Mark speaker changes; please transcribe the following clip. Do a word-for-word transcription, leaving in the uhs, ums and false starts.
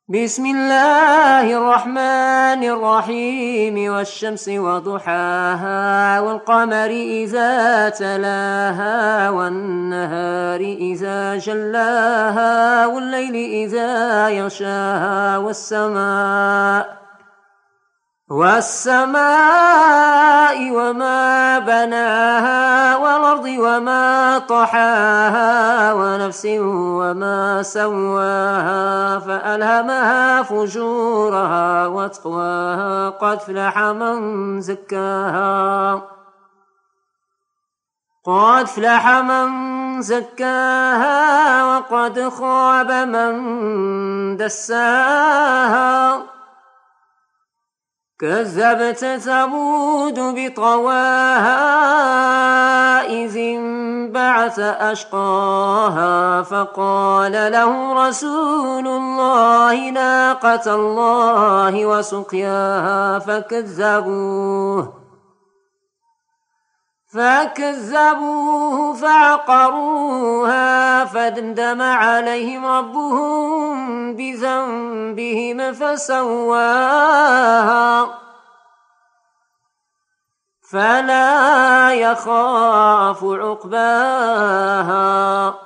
Speaker 1: بسم الله الرحمن الرحيم والشمس وضحاها والقمر إذا تلاها والنهار إذا جلاها والليل إذا يغشاها والسماء والسماء وما بناها والأرض وما طحاها ونفس وما سواها فألهمها فجورها وتقواها قد أفلح من زكاها قد أفلح من زكاها وقد خاب من دساها كذبت ثمود بطواها إذ انبعث أشقاها فقال له رسول الله ناقة الله وسقياها فكذبوه فكذبوه فعقروها فدمدم عليهم ربهم بذنبهم فسواها فلا يخاف عقباها